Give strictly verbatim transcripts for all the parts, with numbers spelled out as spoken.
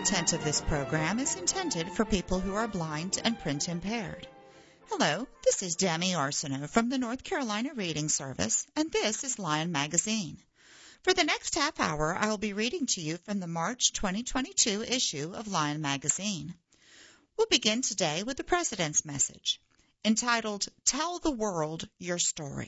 content of this program is intended for people who are blind and print impaired. Hello, this is Demi Arsenault from the North Carolina Reading Service, and this is Lion Magazine. For the next half hour, I will be reading to you from the March twenty twenty-two issue of Lion Magazine. We'll begin today with the President's message, entitled, Tell the World Your Story.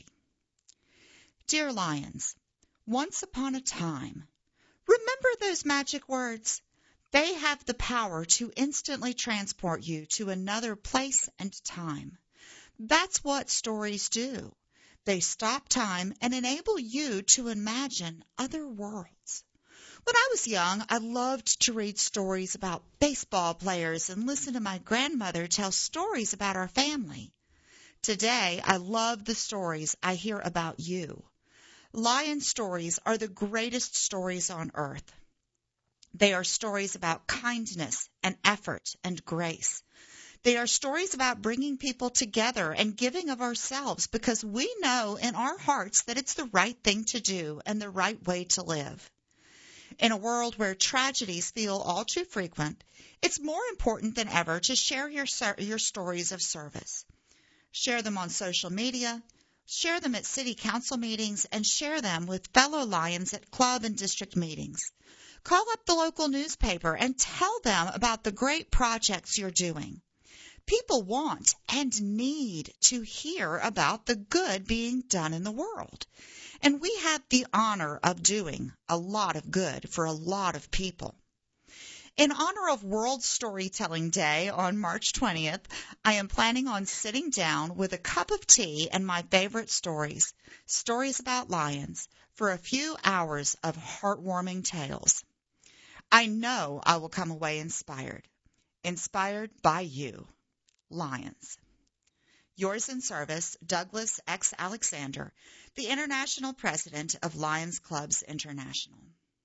Dear Lions, once upon a time, remember those magic words? They have the power to instantly transport you to another place and time. That's what stories do. They stop time and enable you to imagine other worlds. When I was young, I loved to read stories about baseball players and listen to my grandmother tell stories about our family. Today, I love the stories I hear about you. Lion stories are the greatest stories on earth. They are stories about kindness and effort and grace. They are stories about bringing people together and giving of ourselves because we know in our hearts that it's the right thing to do and the right way to live. In a world where tragedies feel all too frequent, it's more important than ever to share your, your stories of service. Share them on social media, share them at city council meetings, and share them with fellow Lions at club and district meetings. Call up the local newspaper and tell them about the great projects you're doing. People want and need to hear about the good being done in the world. And we have the honor of doing a lot of good for a lot of people. In honor of World Storytelling Day on March twentieth, I am planning on sitting down with a cup of tea and my favorite stories, stories about lions, for a few hours of heartwarming tales. I know I will come away inspired, inspired by you, Lions. Yours in service, Douglas X. Alexander, the International President of Lions Clubs International.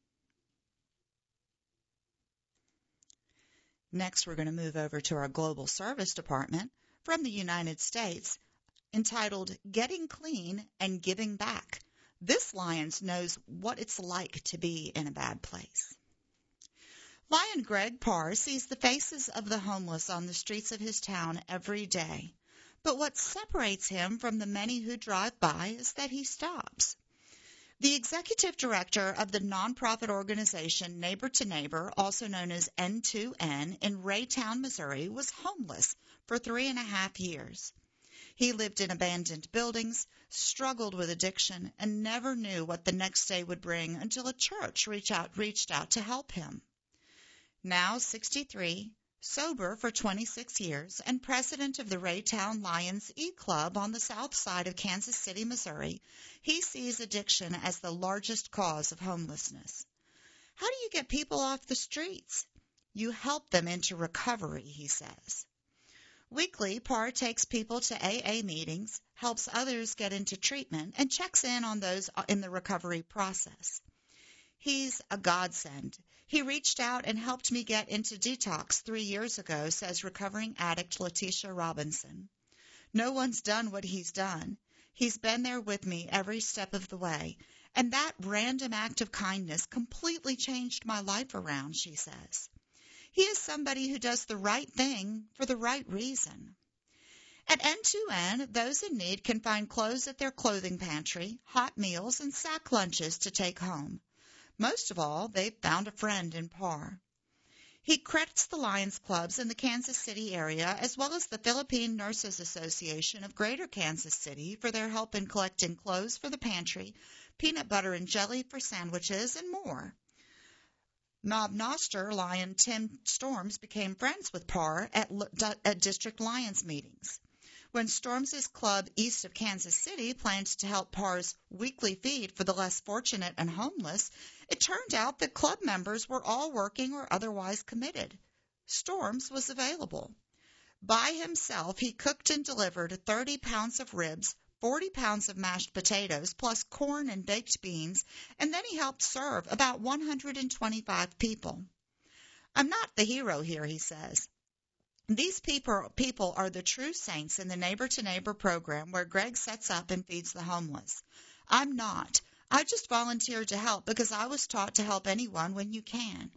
Next, we're going to move over to our Global Service Department from the United States, entitled Getting Clean and Giving Back. This Lions knows what it's like to be in a bad place. Lion Greg Parr sees the faces of the homeless on the streets of his town every day. But what separates him from the many who drive by is that he stops. The executive director of the nonprofit organization Neighbor to Neighbor, also known as N two N, in Raytown, Missouri, was homeless for three and a half years. He lived in abandoned buildings, struggled with addiction, and never knew what the next day would bring until a church reached out, reached out to help him. Now sixty-three, sober for twenty-six years, and president of the Raytown Lions E-Club on the south side of Kansas City, Missouri, he sees addiction as the largest cause of homelessness. How do you get people off the streets? You help them into recovery, he says. Weekly, Parr takes people to A A meetings, helps others get into treatment, and checks in on those in the recovery process. He's a godsend. He reached out and helped me get into detox three years ago, says recovering addict Letitia Robinson. No one's done what he's done. He's been there with me every step of the way, and that random act of kindness completely changed my life around, she says. He is somebody who does the right thing for the right reason. At N two N, those in need can find clothes at their clothing pantry, hot meals, and sack lunches to take home. Most of all, they've found a friend in Parr. He credits the Lions clubs in the Kansas City area as well as the Philippine Nurses Association of Greater Kansas City for their help in collecting clothes for the pantry, peanut butter and jelly for sandwiches, and more. Knob Noster Lion Tim Storms became friends with Parr at, at District Lions meetings. When Storms' club east of Kansas City planned to help Parr's weekly feed for the less fortunate and homeless, it turned out that club members were all working or otherwise committed. Storms was available. By himself, he cooked and delivered thirty pounds of ribs, forty pounds of mashed potatoes, plus corn and baked beans, and then he helped serve about one hundred twenty-five people. I'm not the hero here, he says. These people, people are the true saints in the Neighbor to Neighbor program where Greg sets up and feeds the homeless. I'm not. I just volunteered to help because I was taught to help anyone when you can.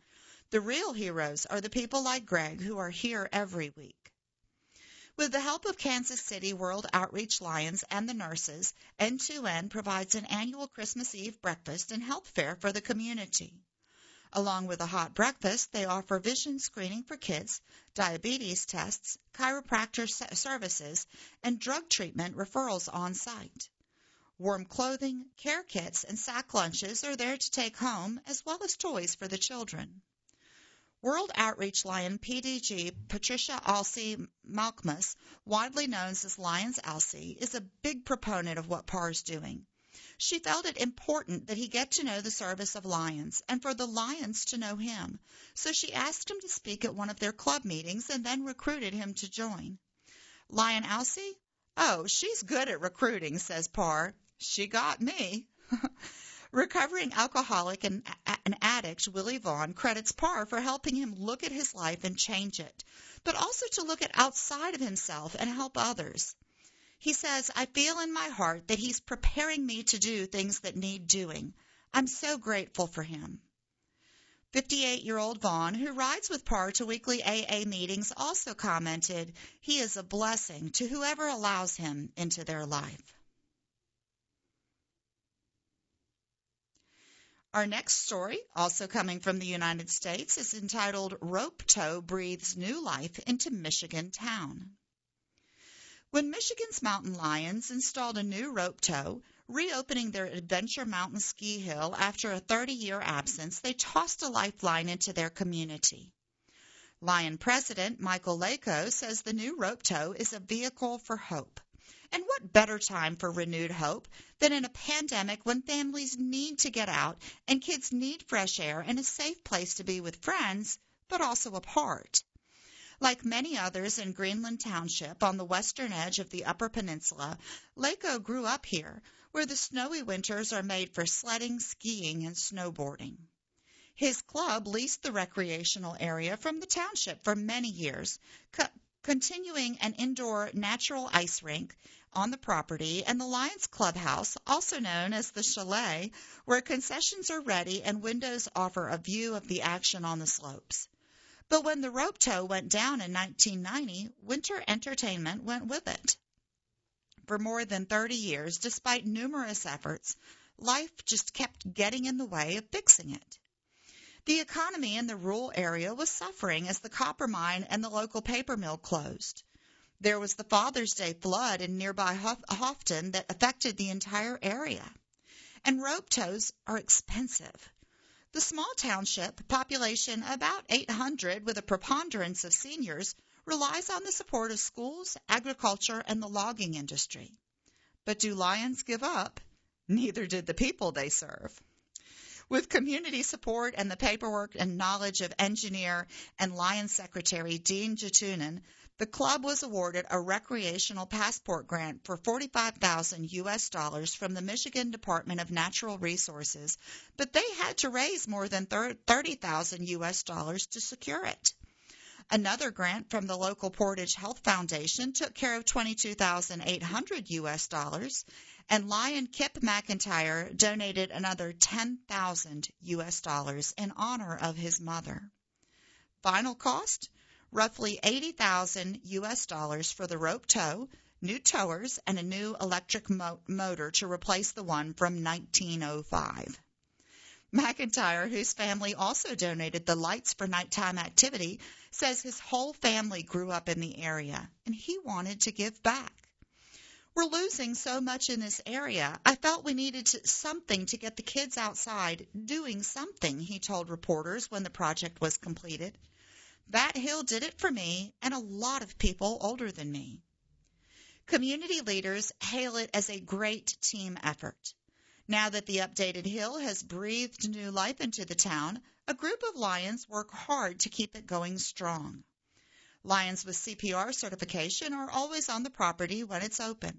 The real heroes are the people like Greg who are here every week. With the help of Kansas City World Outreach Lions and the nurses, N two N provides an annual Christmas Eve breakfast and health fair for the community. Along with a hot breakfast, they offer vision screening for kids, diabetes tests, chiropractor services, and drug treatment referrals on site. Warm clothing, care kits, and sack lunches are there to take home, as well as toys for the children. World Outreach Lion P D G Patricia Alcee Malkmus, widely known as Lions Alcee, is a big proponent of what P A R is doing. She felt it important that he get to know the service of Lions and for the Lions to know him, so she asked him to speak at one of their club meetings and then recruited him to join. Lion Alcee? Oh, she's good at recruiting, says P A R. She got me. Recovering alcoholic and an addict, Willie Vaughn credits P A R for helping him look at his life and change it, but also to look at outside of himself and help others. He says, I feel in my heart that he's preparing me to do things that need doing. I'm so grateful for him. fifty-eight-year-old Vaughn, who rides with P A R to weekly A A meetings, also commented, he is a blessing to whoever allows him into their life. Our next story, also coming from the United States, is entitled Rope Tow Breathes New Life into Michigan Town. When Michigan's mountain lions installed a new rope tow, reopening their Adventure Mountain ski hill after a thirty-year absence, they tossed a lifeline into their community. Lion President Michael Lako says the new rope tow is a vehicle for hope. And what better time for renewed hope than in a pandemic when families need to get out and kids need fresh air and a safe place to be with friends, but also apart. Like many others in Greenland Township on the western edge of the Upper Peninsula, Lako grew up here, where the snowy winters are made for sledding, skiing, and snowboarding. His club leased the recreational area from the township for many years, co- continuing an indoor natural ice rink on the property and the Lions Clubhouse, also known as the Chalet, where concessions are ready and windows offer a view of the action on the slopes. But when the rope tow went down in nineteen ninety, winter entertainment went with it. For more than thirty years, despite numerous efforts, life just kept getting in the way of fixing it. The economy in the rural area was suffering as the copper mine and the local paper mill closed. There was the Father's Day flood in nearby Houghton that affected the entire area. And rope tows are expensive. The small township, population about eight hundred with a preponderance of seniors, relies on the support of schools, agriculture, and the logging industry. But do lions give up? Neither did the people they serve. With community support and the paperwork and knowledge of engineer and Lions Secretary Dean Jatunen, the club was awarded a recreational passport grant for forty-five thousand U S dollars from the Michigan Department of Natural Resources, but they had to raise more than thirty thousand U S dollars to secure it. Another grant from the local Portage Health Foundation took care of twenty-two thousand eight hundred U S dollars, and Lion Kip McIntyre donated another ten thousand U S dollars in honor of his mother. Final cost? Roughly eighty thousand U S dollars for the rope tow, new towers, and a new electric mo- motor to replace the one from nineteen oh five. McIntyre, whose family also donated the lights for nighttime activity, says his whole family grew up in the area, and he wanted to give back. We're losing so much in this area. I felt we needed to, something to get the kids outside doing something, he told reporters when the project was completed. That hill did it for me and a lot of people older than me. Community leaders hail it as a great team effort. Now that the updated hill has breathed new life into the town, a group of Lions work hard to keep it going strong. Lions with C P R certification are always on the property when it's open.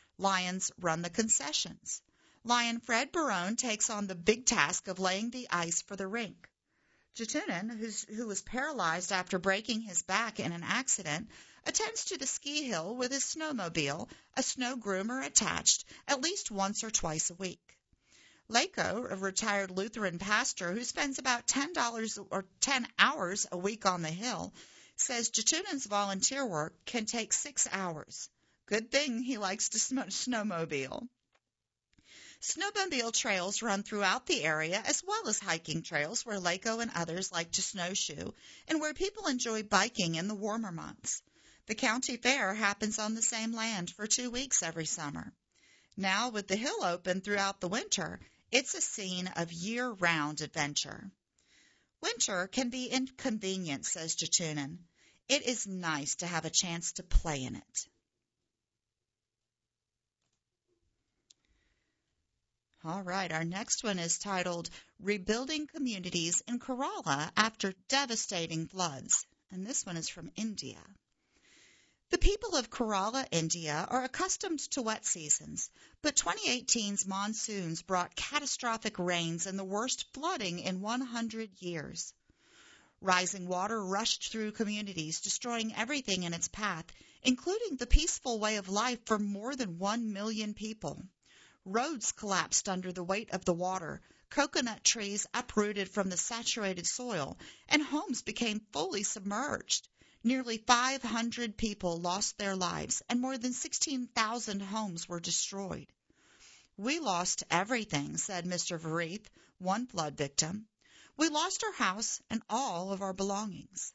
Lions run the concessions. Lion Fred Barone takes on the big task of laying the ice for the rink. Jatunen, who's, who was paralyzed after breaking his back in an accident, attends to the ski hill with his snowmobile, a snow groomer attached, at least once or twice a week. Lako, a retired Lutheran pastor who spends about ten dollars or ten hours a week on the Hill, says Jatunan's volunteer work can take six hours. Good thing he likes to snowmobile. Snowmobile trails run throughout the area, as well as hiking trails where Lako and others like to snowshoe, and where people enjoy biking in the warmer months. The county fair happens on the same land for two weeks every summer. Now, with the Hill open throughout the winter, it's a scene of year-round adventure. Winter can be inconvenient, says Jatunan. It is nice to have a chance to play in it. All right, our next one is titled Rebuilding Communities in Kerala After Devastating Floods, and this one is from India. The people of Kerala, India, are accustomed to wet seasons, but twenty eighteen's monsoons brought catastrophic rains and the worst flooding in one hundred years. Rising water rushed through communities, destroying everything in its path, including the peaceful way of life for more than one million people. Roads collapsed under the weight of the water, coconut trees uprooted from the saturated soil, and homes became fully submerged. Nearly five hundred people lost their lives, and more than sixteen thousand homes were destroyed. We lost everything, said Mister Varith, one flood victim. We lost our house and all of our belongings.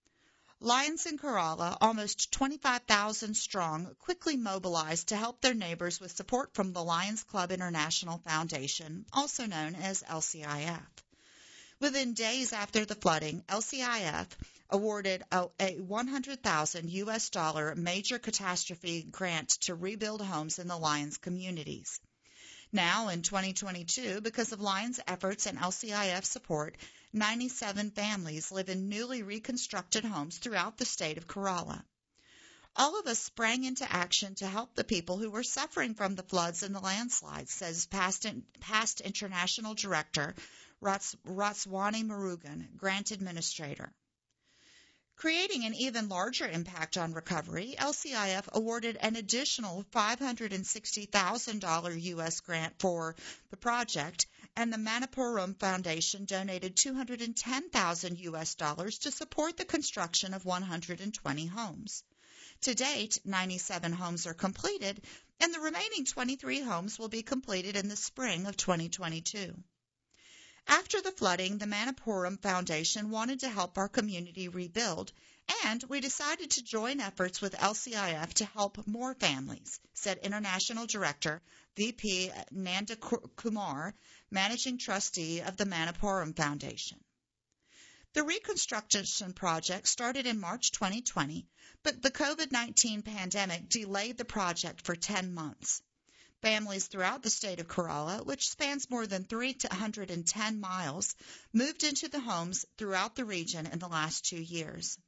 Lions in Kerala, almost twenty-five thousand strong, quickly mobilized to help their neighbors with support from the Lions Club International Foundation, also known as L C I F. Within days after the flooding, L C I F awarded a, a one hundred thousand U S dollar major catastrophe grant to rebuild homes in the Lions communities. Now, in twenty twenty-two, because of Lions' efforts and L C I F support, ninety-seven families live in newly reconstructed homes throughout the state of Kerala. All of us sprang into action to help the people who were suffering from the floods and the landslides, says past, past International Director Rats, Ratswani Murugan, Grant Administrator. Creating an even larger impact on recovery, L C I F awarded an additional five hundred sixty thousand dollars U S grant for the project, and the Manappuram Foundation donated two hundred ten thousand U S dollars to support the construction of one hundred twenty homes. To date, ninety-seven homes are completed, and the remaining twenty-three homes will be completed in the spring of twenty twenty-two. After the flooding, the Manappuram Foundation wanted to help our community rebuild, and we decided to join efforts with L C I F to help more families, said International Director V P Nanda Kumar, Managing Trustee of the Manappuram Foundation. The reconstruction project started in March twenty twenty, but the COVID nineteen pandemic delayed the project for ten months. Families throughout the state of Kerala, which spans more than three hundred ten miles, moved into the homes throughout the region in the last two years.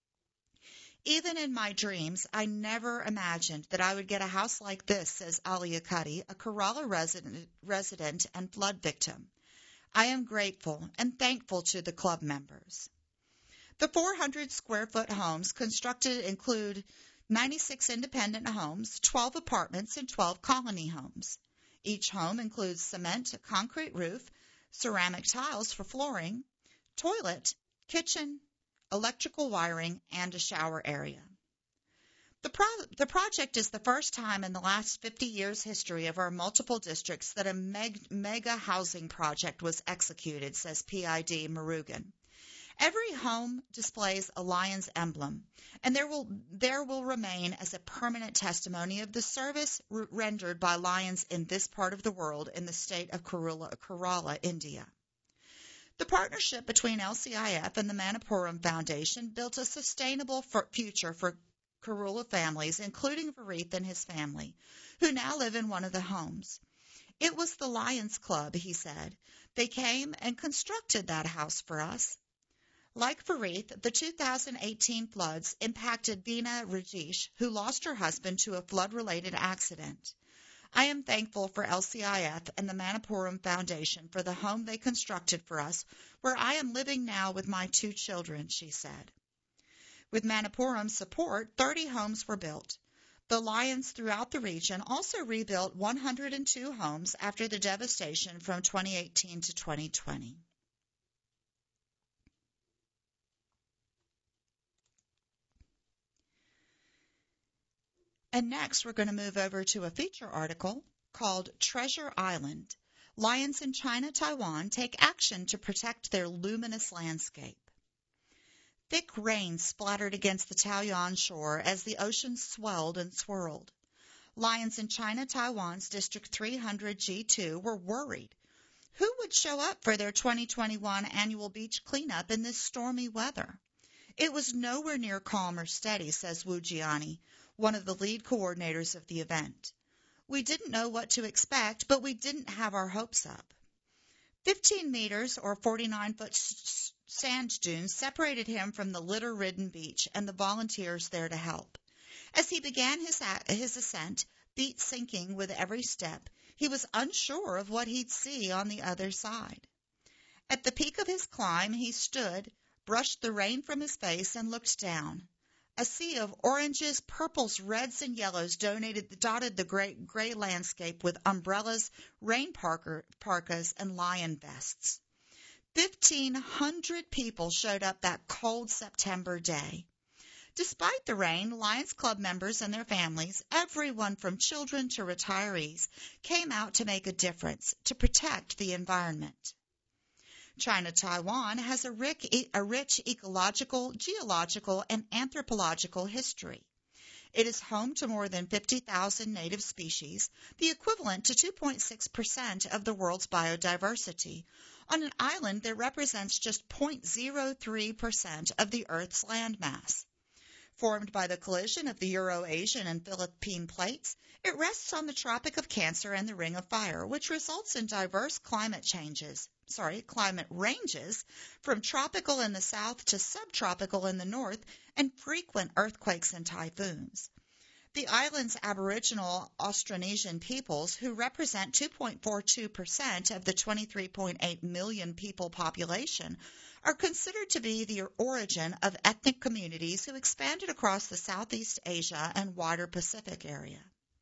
Even in my dreams, I never imagined that I would get a house like this, says Alia Kadi, a Kerala resident, resident and flood victim. I am grateful and thankful to the club members. The four hundred square foot homes constructed include ninety-six independent homes, twelve apartments, and twelve colony homes. Each home includes cement, concrete roof, ceramic tiles for flooring, toilet, kitchen, electrical wiring, and a shower area. The, pro- the project is the first time in the last fifty years history of our multiple districts that a meg- mega housing project was executed, says P I D Murugan. Every home displays a lion's emblem, and there will there will remain as a permanent testimony of the service r- rendered by lions in this part of the world in the state of Kerala, Kerala, India. The partnership between L C I F and the Manappuram Foundation built a sustainable for future for Kerala families, including Varith and his family, who now live in one of the homes. It was the Lions Club, he said. They came and constructed that house for us. Like Varith, the two thousand eighteen floods impacted Veena Rajesh, who lost her husband to a flood-related accident. I am thankful for L C I F and the Manappuram Foundation for the home they constructed for us, where I am living now with my two children, she said. With Manappuram's support, thirty homes were built. The Lions throughout the region also rebuilt one hundred two homes after the devastation from twenty eighteen to twenty twenty. And next, we're going to move over to a feature article called Treasure Island. Lions in China, Taiwan take action to protect their luminous landscape. Thick rain splattered against the Taoyuan shore as the ocean swelled and swirled. Lions in China, Taiwan's District three hundred G two were worried. Who would show up for their twenty twenty-one annual beach cleanup in this stormy weather? It was nowhere near calm or steady, says Wu Jiani, one of the lead coordinators of the event. We didn't know what to expect, but we didn't have our hopes up. Fifteen meters or forty-nine foot sand dunes separated him from the litter-ridden beach and the volunteers there to help. As he began his, his ascent, feet sinking with every step, he was unsure of what he'd see on the other side. At the peak of his climb, he stood, brushed the rain from his face, and looked down. A sea of oranges, purples, reds, and yellows donated, dotted the gray, gray landscape with umbrellas, rain parker, parkas, and lion vests. Fifteen hundred people showed up that cold September day. Despite the rain, Lions Club members and their families, everyone from children to retirees, came out to make a difference, to protect the environment. China, Taiwan has a rich, a rich ecological, geological, and anthropological history. It is home to more than fifty thousand native species, the equivalent to two point six percent of the world's biodiversity, on an island that represents just zero point zero three percent of the Earth's landmass. Formed by the collision of the Euro-Asian and Philippine plates, it rests on the Tropic of Cancer and the Ring of Fire, which results in diverse climate changes, sorry, climate ranges from tropical in the south to subtropical in the north, and frequent earthquakes and typhoons. The island's Aboriginal Austronesian peoples, who represent two point four two percent of the twenty-three point eight million people population, are considered to be the origin of ethnic communities who expanded across the Southeast Asia and wider Pacific area.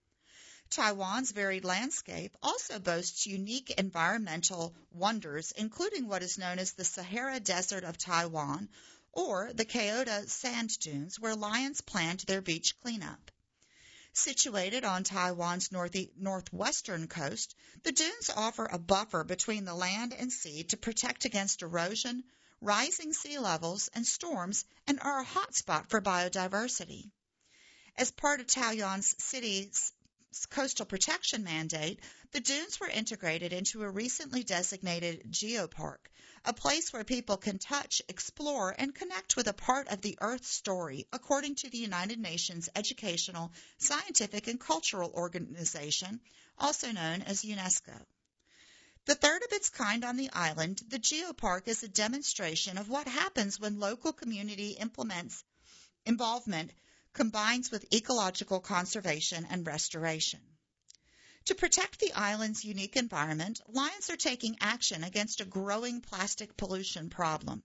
Taiwan's varied landscape also boasts unique environmental wonders, including what is known as the Sahara Desert of Taiwan, or the Kyoto Sand Dunes, where lions planned their beach cleanup. Situated on Taiwan's north northwestern coast, the dunes offer a buffer between the land and sea to protect against erosion, rising sea levels, and storms, and are a hotspot for biodiversity. As part of Taoyuan's city's coastal protection mandate, the dunes were integrated into a recently designated geopark, a place where people can touch, explore, and connect with a part of the Earth's story, according to the United Nations Educational, Scientific, and Cultural Organization, also known as UNESCO. The third of its kind on the island, the geopark is a demonstration of what happens when local community implements involvement combines with ecological conservation and restoration. To protect the island's unique environment, Lions are taking action against a growing plastic pollution problem.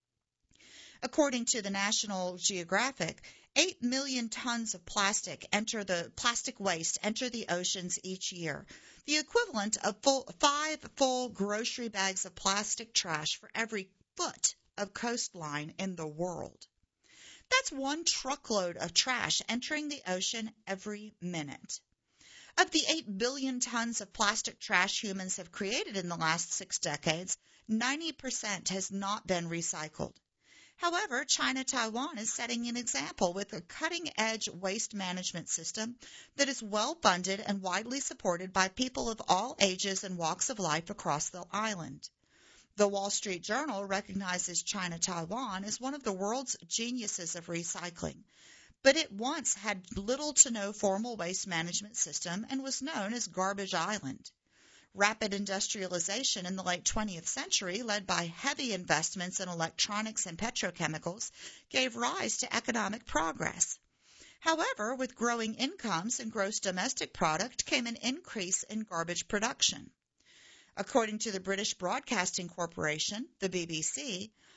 According to the National Geographic, eight million tons of plastic enter the plastic waste enter the oceans each year, the equivalent of full, five full grocery bags of plastic trash for every foot of coastline in the world. That's one truckload of trash entering the ocean every minute. Of the eight billion tons of plastic trash humans have created in the last six decades, ninety percent has not been recycled. However, China Taiwan is setting an example with a cutting-edge waste management system that is well-funded and widely supported by people of all ages and walks of life across the island. The Wall Street Journal recognizes China Taiwan as one of the world's geniuses of recycling, but it once had little to no formal waste management system and was known as Garbage Island. Rapid industrialization in the late twentieth century, led by heavy investments in electronics and petrochemicals, gave rise to economic progress. However, with growing incomes and gross domestic product came an increase in garbage production. According to the British Broadcasting Corporation, the B B C,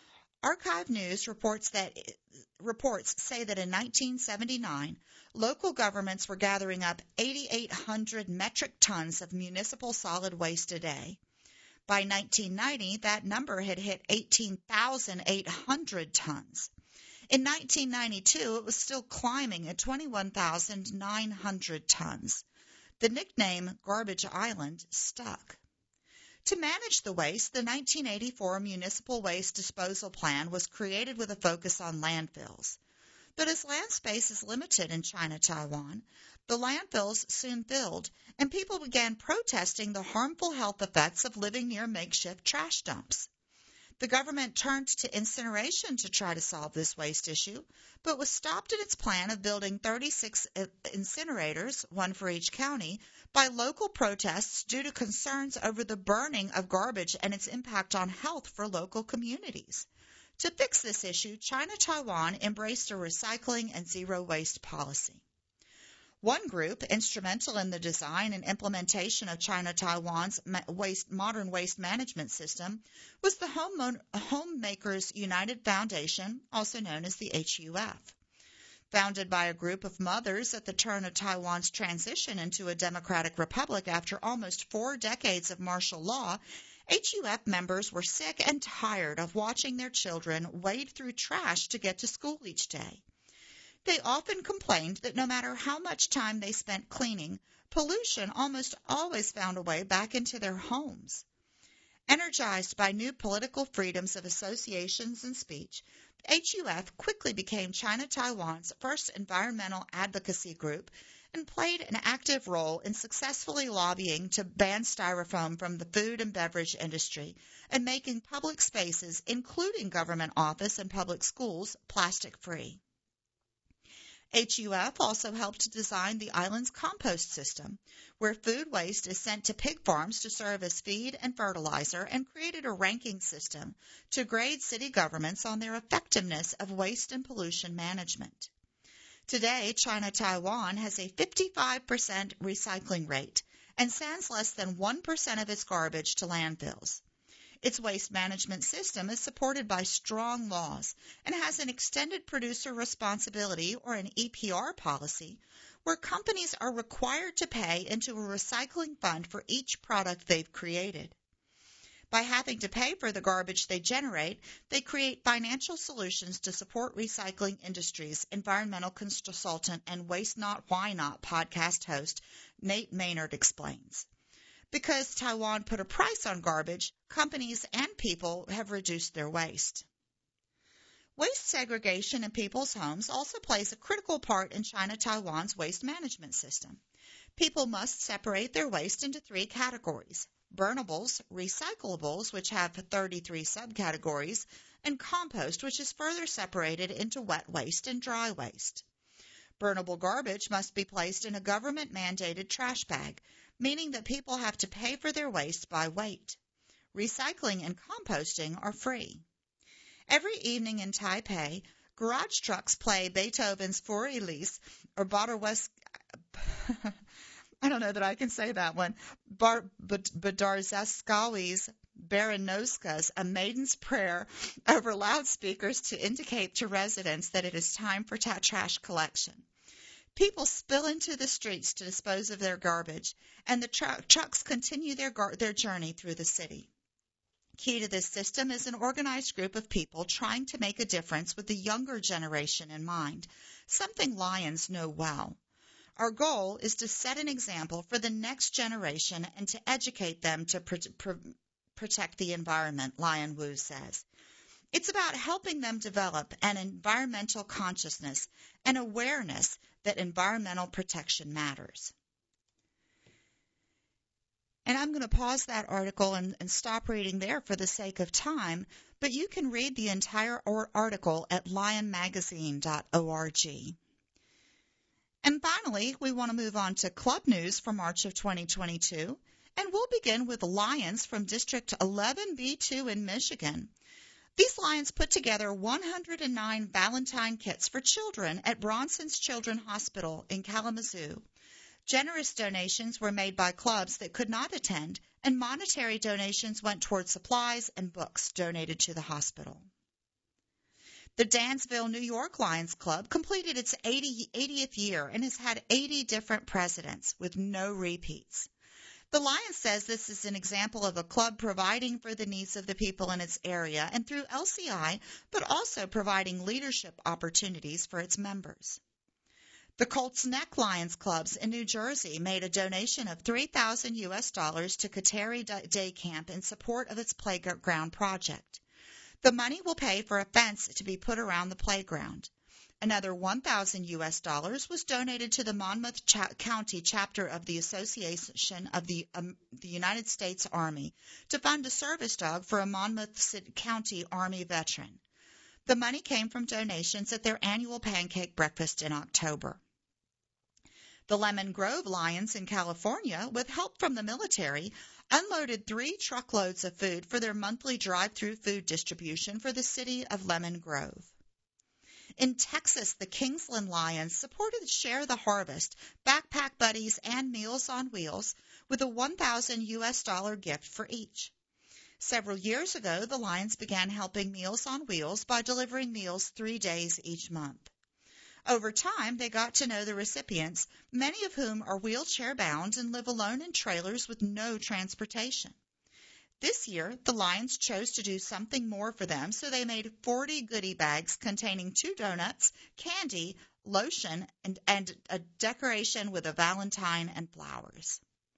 Archive News reports that reports say that in nineteen seventy-nine, local governments were gathering up eight thousand eight hundred metric tons of municipal solid waste a day. By nineteen ninety, that number had hit eighteen thousand eight hundred tons. In nineteen ninety-two, it was still climbing at twenty-one thousand nine hundred tons. The nickname Garbage Island stuck. To manage the waste, the nineteen eighty-four Municipal Waste Disposal Plan was created with a focus on landfills. But as land space is limited in China, Taiwan, the landfills soon filled, and people began protesting the harmful health effects of living near makeshift trash dumps. The government turned to incineration to try to solve this waste issue, but was stopped in its plan of building thirty-six incinerators, one for each county, by local protests due to concerns over the burning of garbage and its impact on health for local communities. To fix this issue, China-Taiwan embraced a recycling and zero-waste policy. One group, instrumental in the design and implementation of China-Taiwan's waste, modern waste management system, was the Home, Homemakers United Foundation, also known as the H U F. Founded by a group of mothers at the turn of Taiwan's transition into a democratic republic after almost four decades of martial law, H U F members were sick and tired of watching their children wade through trash to get to school each day. They often complained that no matter how much time they spent cleaning, pollution almost always found a way back into their homes. Energized by new political freedoms of associations and speech, H U F quickly became China-Taiwan's first environmental advocacy group and played an active role in successfully lobbying to ban styrofoam from the food and beverage industry and making public spaces, including government office and public schools, plastic-free. H U F also helped design the island's compost system, where food waste is sent to pig farms to serve as feed and fertilizer, and created a ranking system to grade city governments on their effectiveness of waste and pollution management. Today, China-Taiwan has a fifty-five percent recycling rate and sends less than one percent of its garbage to landfills. Its waste management system is supported by strong laws and has an extended producer responsibility, or an E P R policy, where companies are required to pay into a recycling fund for each product they've created. By having to pay for the garbage they generate, they create financial solutions to support recycling industries, environmental consultant and Waste Not Why Not podcast host Nate Maynard explains. Because Taiwan put a price on garbage, companies and people have reduced their waste. Waste segregation in people's homes also plays a critical part in China-Taiwan's waste management system. People must separate their waste into three categories: burnables, recyclables, which have thirty-three subcategories, and compost, which is further separated into wet waste and dry waste. Burnable garbage must be placed in a government-mandated trash bag, meaning that people have to pay for their waste by weight. Recycling and composting are free. Every evening in Taipei, garage trucks play Beethoven's Für Elise or Badarwes I don't know that I can say that one. Bar- Badarzeskawi's Baranowska's A Maiden's Prayer over loudspeakers to indicate to residents that it is time for ta- trash collection. People spill into the streets to dispose of their garbage, and the tr- trucks continue their, gar- their journey through the city. Key to this system is an organized group of people trying to make a difference with the younger generation in mind, something Lions know well. Our goal is to set an example for the next generation and to educate them to pr- pr- protect the environment, Lion Wu says. It's about helping them develop an environmental consciousness and awareness that environmental protection matters. And I'm going to pause that article and, and stop reading there for the sake of time, but you can read the entire or- article at lion magazine dot org. And finally, we want to move on to club news for March of twenty twenty-two, and we'll begin with Lions from District eleven B two in Michigan. These Lions put together one hundred nine Valentine kits for children at Bronson's Children's Hospital in Kalamazoo. Generous donations were made by clubs that could not attend, and monetary donations went toward supplies and books donated to the hospital. The Dansville, New York Lions Club completed its eightieth year and has had eighty different presidents with no repeats. The Lions says this is an example of a club providing for the needs of the people in its area and through L C I, but also providing leadership opportunities for its members. The Colts Neck Lions Clubs in New Jersey made a donation of three thousand U S dollars to Kateri Day Camp in support of its playground project. The money will pay for a fence to be put around the playground. Another one thousand U S dollars was donated to the Monmouth Cha- County chapter of the Association of the, um, the United States Army to fund a service dog for a Monmouth City County Army veteran. The money came from donations at their annual pancake breakfast in October. The Lemon Grove Lions in California, with help from the military, unloaded three truckloads of food for their monthly drive-through food distribution for the city of Lemon Grove. In Texas, the Kingsland Lions supported Share the Harvest, Backpack Buddies, and Meals on Wheels with a one thousand U S dollar gift for each. Several years ago, the Lions began helping Meals on Wheels by delivering meals three days each month. Over time, they got to know the recipients, many of whom are wheelchair-bound and live alone in trailers with no transportation. This year, the Lions chose to do something more for them, so they made forty goodie bags containing two donuts, candy, lotion, and, and a decoration with a valentine and flowers.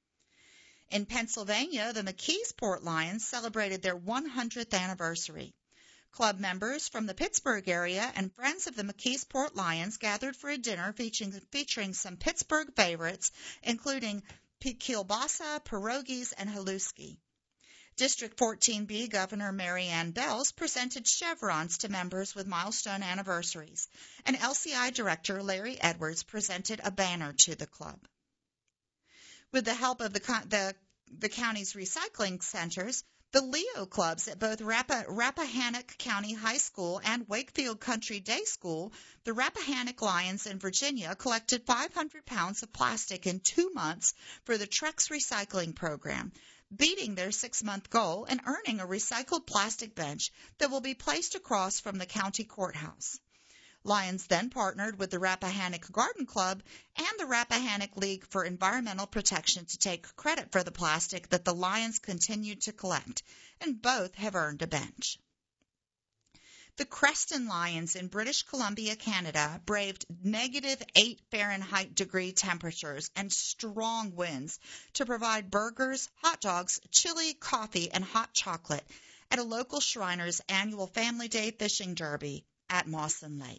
In Pennsylvania, the McKeesport Lions celebrated their one hundredth anniversary. Club members from the Pittsburgh area and friends of the McKeesport Lions gathered for a dinner featuring, featuring some Pittsburgh favorites, including kielbasa, pierogies, and haluski. District fourteen B Governor Mary Ann Bells presented chevrons to members with milestone anniversaries, and L C I Director Larry Edwards presented a banner to the club. With the help of the, the, the county's recycling centers, the Leo clubs at both Rappa, Rappahannock County High School and Wakefield Country Day School, the Rappahannock Lions in Virginia, collected five hundred pounds of plastic in two months for the Trex recycling program, beating their six-month goal and earning a recycled plastic bench that will be placed across from the county courthouse. Lions then partnered with the Rappahannock Garden Club and the Rappahannock League for Environmental Protection to take credit for the plastic that the Lions continued to collect, and both have earned a bench. The Creston Lions in British Columbia, Canada, braved negative eight Fahrenheit degree temperatures and strong winds to provide burgers, hot dogs, chili, coffee, and hot chocolate at a local Shriners' annual Family Day fishing derby at Mawson Lake.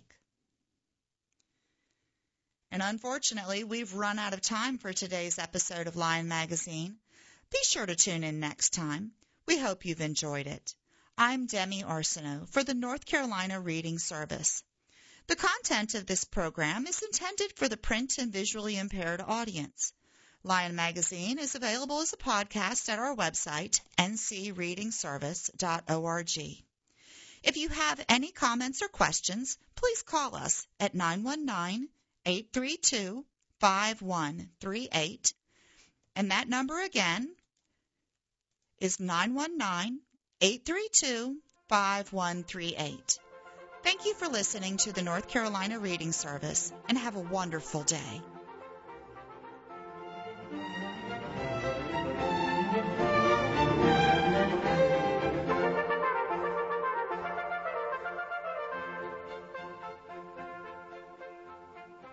And unfortunately, we've run out of time for today's episode of Lion Magazine. Be sure to tune in next time. We hope you've enjoyed it. I'm Demi Arsenault for the North Carolina Reading Service. The content of this program is intended for the print and visually impaired audience. Lion Magazine is available as a podcast at our website, n c reading service dot org. If you have any comments or questions, please call us at nine one nine, eight three two, five one three eight. And that number again is nine one nine, eight three two, five one three eight. Thank you for listening to the North Carolina Reading Service, and have a wonderful day.